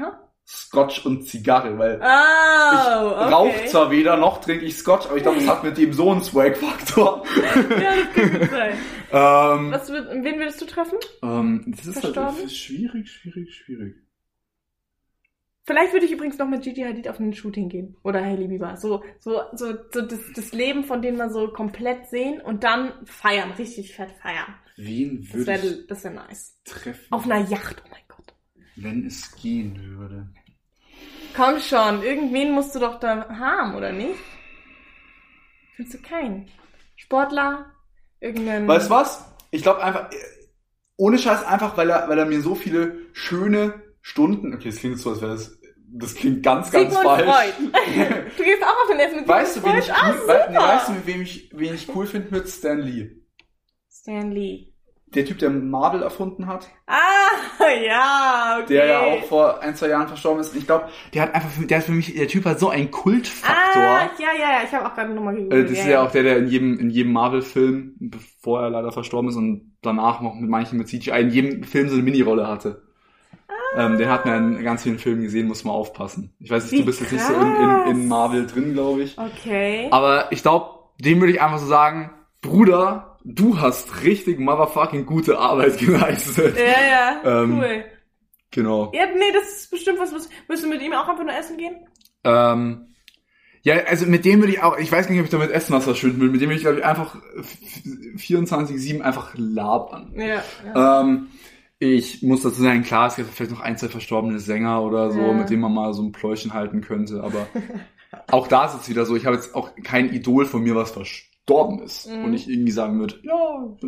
Scotch und Zigarre, weil oh, ich okay. rauche zwar weder, noch trinke ich Scotch, aber ich glaube, das hat mit dem so einen Swag-Faktor. Ja, das kann gut sein. ähm, Was, wen würdest du treffen? ähm, das ist Verstorben? halt schwierig, schwierig, schwierig. Vielleicht würde ich übrigens noch mit Gigi Hadid auf ein Shooting gehen. Oder Hailey Bieber. So, so, so, so das, das Leben von denen mal so komplett sehen und dann feiern. Richtig fett feiern. Wen Das würde wäre ich das wär nice. treffen, Auf einer Yacht, oh mein Gott. wenn es gehen würde? Komm schon, irgendwen musst du doch da haben, oder nicht? Findest du keinen? Sportler? Irgendeinen... Weißt du was? Ich glaube einfach, ohne Scheiß einfach, weil er, weil er mir so viele schöne Stunden, okay, das klingt so, als wäre das, das klingt ganz, ganz Sigmund falsch. Freud. Du gehst auch auf den Essen mit Weißt du, Sigmund wen ich Freud? cool, Ah, we, nee, weißt du, wen ich, wen ich cool finde mit Stan Lee? Stan Lee. Der Typ, der Marvel erfunden hat, Ah, ja, okay. der ja auch vor ein, zwei Jahren verstorben ist. Ich glaube, der hat einfach, für, der hat für mich, der Typ hat so einen Kultfaktor. Ah, ja, ja, ja, ich habe auch gerade nochmal gegoogelt. Äh, das ja, ist ja auch der, der in jedem, in jedem Marvel-Film, bevor er leider verstorben ist und danach noch mit manchen mit C G I, in jedem Film so eine Mini-Rolle hatte. Ah. Ähm, den hat man in ganz vielen Filmen gesehen, muss man aufpassen. Ich weiß nicht, Wie du bist jetzt nicht so in, in, in Marvel drin, glaube ich. Okay. Aber ich glaube, dem würde ich einfach so sagen, Bruder, du hast richtig motherfucking gute Arbeit geleistet. Ja, ja, ähm, cool. Genau. Ja, nee, das ist bestimmt was, was, willst du mit ihm auch einfach nur essen gehen? Ähm, ja, also mit dem würde ich auch, ich weiß gar nicht, ob ich damit Essen was verschwinden will, mit dem würde ich, glaube ich, einfach vierundzwanzig sieben einfach labern. Ja, ja. Ähm, ich muss dazu sagen, klar, es gibt vielleicht noch ein, zwei verstorbene Sänger oder so, Ja. mit denen man mal so ein Pläuschen halten könnte, aber auch da ist es wieder so, ich habe jetzt auch kein Idol von mir, was verstorben ist Mhm. und ich irgendwie sagen würde, ja, das,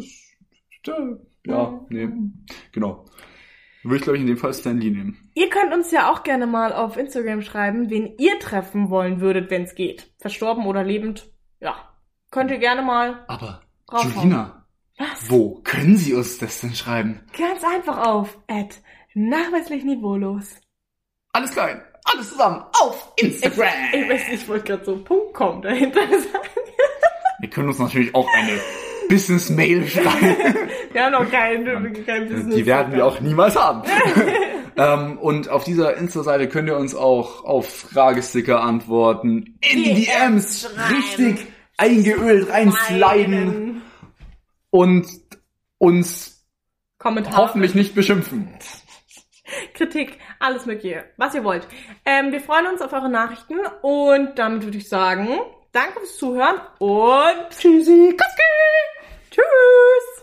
ja, Mhm. nee, genau. Würde ich, glaube ich, in dem Fall Stan Lee nehmen. Ihr könnt uns ja auch gerne mal auf Instagram schreiben, wen ihr treffen wollen würdet, wenn es geht. Verstorben oder lebend. Ja. Könnt ihr gerne mal Aber, raushauen. Julina, Was? wo können Sie uns das denn schreiben? Ganz einfach auf at nachweislich niveaulos. Alles klein, alles zusammen auf Instagram. Ich, ich weiß nicht, ich wollte gerade so Punkt kommen dahinter sagen. Wir können uns natürlich auch eine Business-Mail schreiben. Wir haben noch kein, kein Business. Die werden wir auch niemals haben. ähm, und auf dieser Insta-Seite könnt ihr uns auch auf Fragesticker antworten, in die D Ms schreiben. richtig eingeölt reinsliden und uns Kommentare. hoffentlich nicht beschimpfen. Kritik, alles mögliche, was ihr wollt. Ähm, wir freuen uns auf eure Nachrichten und damit würde ich sagen, danke fürs Zuhören und tschüssi, Koski! Tschüss!